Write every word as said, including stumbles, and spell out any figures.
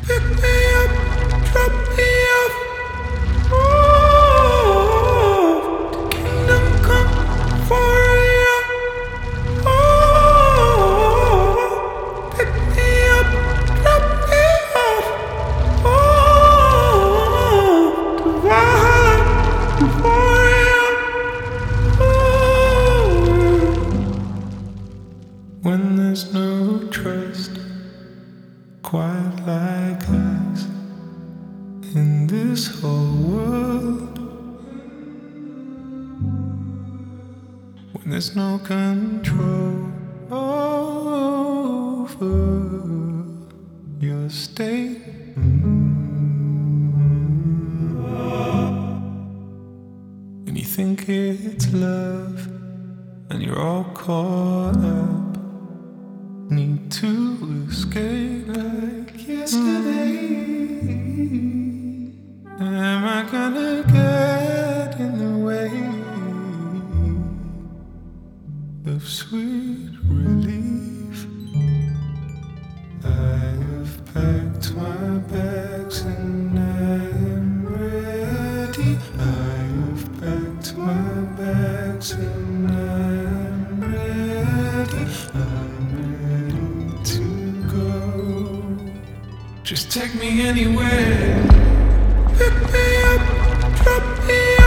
Pick me up, drop me off. Oh, the kingdom come for you. Oh, pick me up, drop me off. Oh, the Valhalla for you. Oh, when there's no trust quite like us in this whole world, when there's no control over your state, when you think it's love and you're all caught up, need to escape like yesterday. Am I gonna get in the way of sweet relief? I have packed my bags and I am ready. I have packed my bags and I am ready. I'm ready to go. Just take me anywhere. Pick me up, drop me